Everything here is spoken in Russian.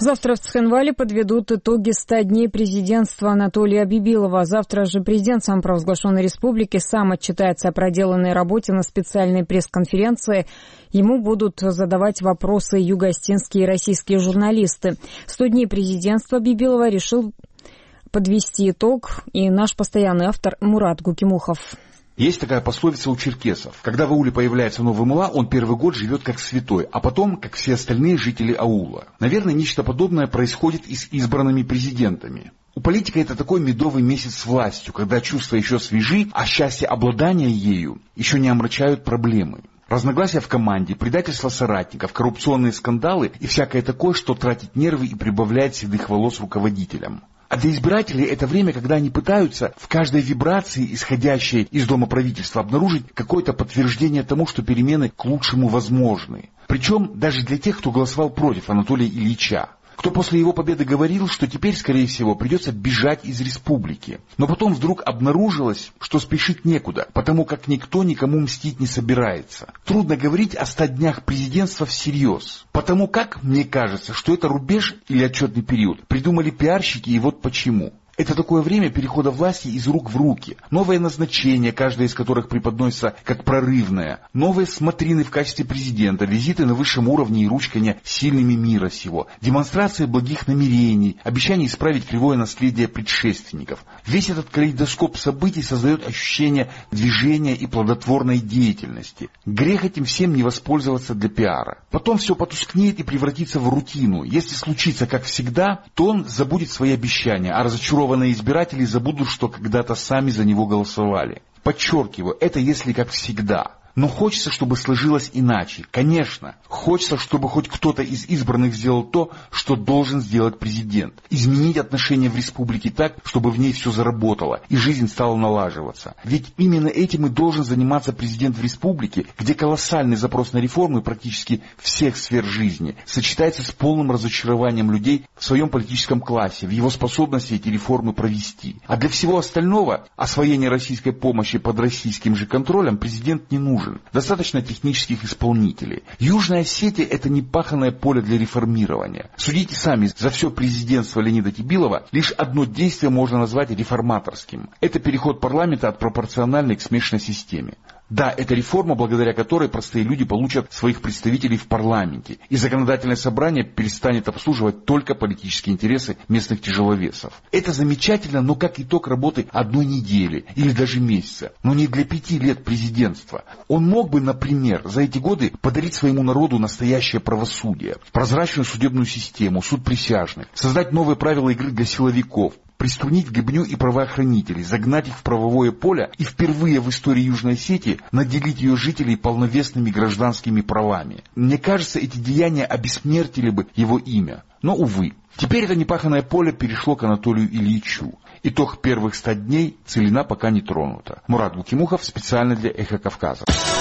Завтра в Цхинвале подведут итоги 100 дней президентства Анатолия Бибилова. Завтра же президент самопровозглашенной республики сам отчитается о проделанной работе на специальной пресс-конференции. Ему будут задавать вопросы юго-остинские и российские журналисты. 100 дней президентства Бибилова решил подвести итог и наш постоянный автор Мурат Гукимухов. Есть такая пословица у черкесов. Когда в ауле появляется новый мулла, он первый год живет как святой, а потом, как все остальные жители аула. Наверное, нечто подобное происходит и с избранными президентами. У политика это такой медовый месяц с властью, когда чувства еще свежи, а счастье обладания ею еще не омрачают проблемы. Разногласия в команде, предательство соратников, коррупционные скандалы и всякое такое, что тратит нервы и прибавляет седых волос руководителям. А для избирателей это время, когда они пытаются в каждой вибрации, исходящей из дома правительства, обнаружить какое-то подтверждение тому, что перемены к лучшему возможны. Причем даже для тех, кто голосовал против Анатолия Ильича. Кто после его победы говорил, что теперь, скорее всего, придется бежать из республики. Но потом вдруг обнаружилось, что спешить некуда, потому как никто никому мстить не собирается. Трудно говорить о 100 днях президентства всерьез. Потому как, мне кажется, что это рубеж или отчетный период придумали пиарщики, и вот почему. Это такое время перехода власти из рук в руки. Новое назначение, каждое из которых преподносится как прорывное. Новые смотрины в качестве президента, визиты на высшем уровне и ручканье сильными мира сего. Демонстрация благих намерений, обещание исправить кривое наследие предшественников. Весь этот калейдоскоп событий создает ощущение движения и плодотворной деятельности. Грех этим всем не воспользоваться для пиара. Потом все потускнеет и превратится в рутину. Если случится как всегда, то он забудет свои обещания, а разочарованные избиратели забудут, что когда-то сами за него голосовали. Подчеркиваю, это если как всегда. Но хочется, чтобы сложилось иначе. Конечно, хочется, чтобы хоть кто-то из избранных сделал то, что должен сделать президент. Изменить отношения в республике так, чтобы в ней все заработало, и жизнь стала налаживаться. Ведь именно этим и должен заниматься президент в республике, где колоссальный запрос на реформы практически всех сфер жизни сочетается с полным разочарованием людей в своем политическом классе, в его способности эти реформы провести. А для всего остального, освоения российской помощи под российским же контролем, президент не нужен. Достаточно технических исполнителей. Южная Осетия — это не паханное поле для реформирования. Судите сами, за все президентство Леонида Тибилова лишь одно действие можно назвать реформаторским. Это переход парламента от пропорциональной к смешанной системе. Да, это реформа, благодаря которой простые люди получат своих представителей в парламенте, и законодательное собрание перестанет обслуживать только политические интересы местных тяжеловесов. Это замечательно, но как итог работы одной недели или даже месяца, но не для 5 лет президентства. Он мог бы, например, за эти годы подарить своему народу настоящее правосудие, прозрачную судебную систему, суд присяжных, создать новые правила игры для силовиков, приструнить гибню и правоохранителей, загнать их в правовое поле и впервые в истории Южной Осетии наделить ее жителей полновесными гражданскими правами. Мне кажется, эти деяния обессмертили бы его имя. Но, увы, теперь это непаханное поле перешло к Анатолию Ильичу. Итог первых 100 дней, целина пока не тронута. Мурат Гукимухов специально для Эхо Кавказа.